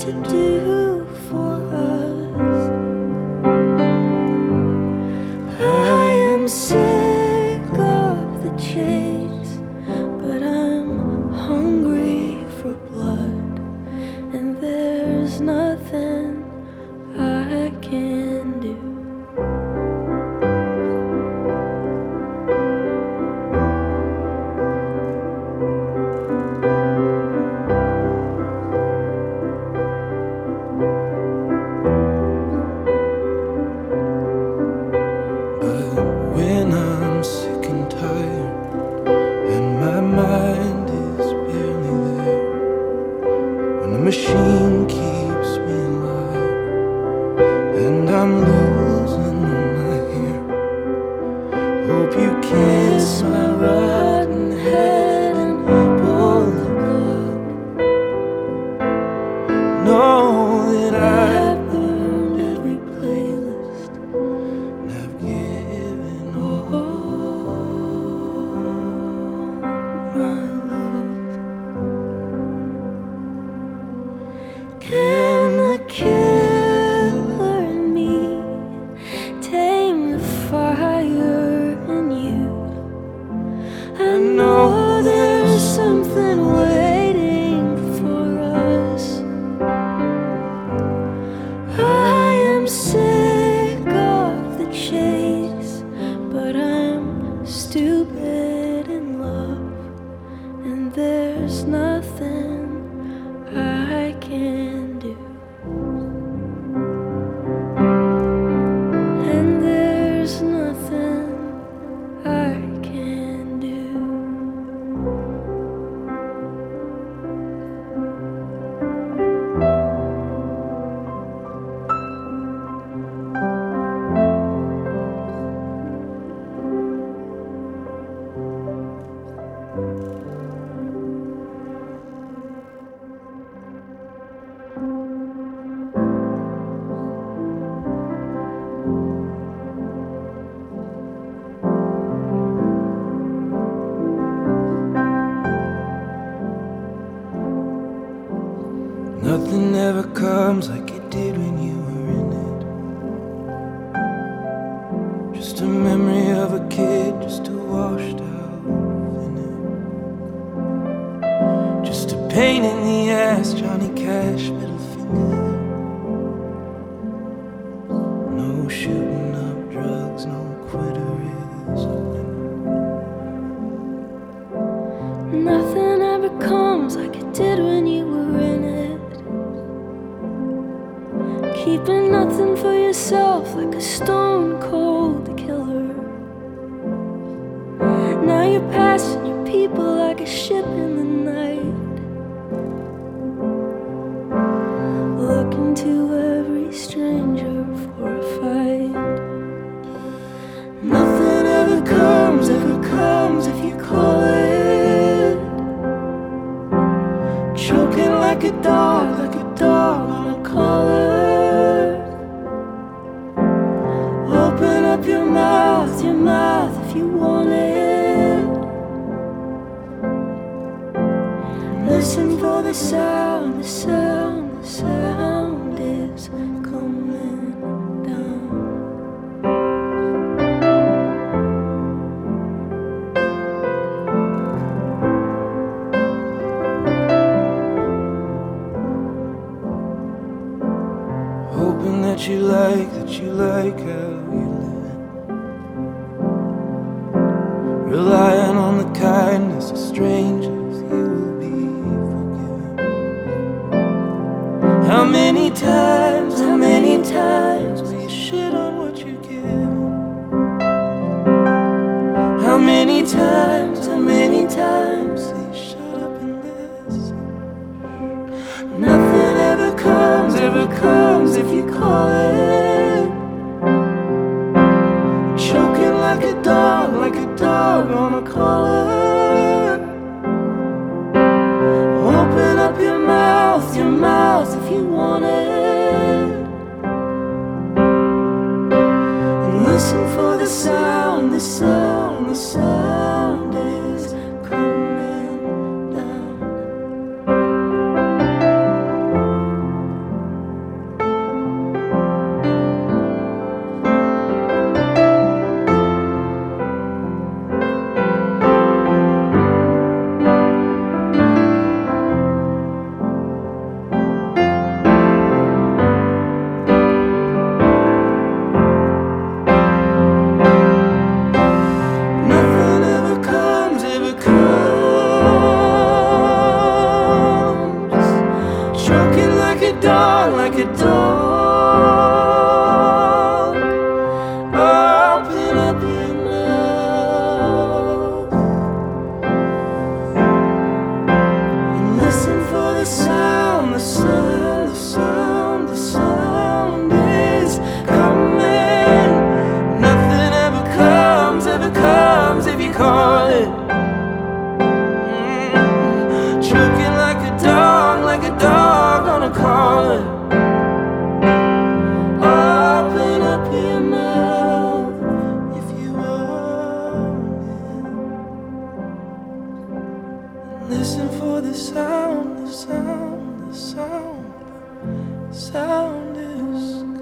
to do for us. I am sick of the chase, but I'm hungry for blood, and there's nothing I can do. Machine keeps me alive, and I'm losing all my hair. Hope you kiss my rotten head and pull the plug. Know that I've burned every playlist, and I've given all my love. Can the killer in me tame the fire in you? I know there's something waiting for us. I am sick of the chase, but I'm stupid in love, and there's nothing I can do. And there's nothing I can do. Nothing ever comes like it did when you were in it. Just a memory of a kid, just a washed out in it. Just a pain in the ass, Johnny Cash, middle finger. No shooting up drugs, no quitter is a winner. Nothing ever comes like it did when you were in it. Keeping nothing for yourself like a stone cold killer. Now you're passing your people like a ship in the night, looking to every stranger for a fight. Nothing ever comes if you call it. Choking like a dog on a collar. Open up your mouth if you want it. Listen for the sound is coming down. Hoping that you like how you live. Relying on the kindness of strangers, you will be forgiven. How many times will you shit on what you give? How many times will you shut up and listen? Nothing ever comes if you call it. Choking like a dog on a collar. Open up your mouth if you want it. And listen for the sound is coming down. a dog. Open up your mouth and listen for the sound, the sound, the sound, the sound is coming. Nothing ever comes if you call it. Choking like a dog on a collar. Open up your mouth if you want it. Listen for the sound, the sound, the sound. Sound is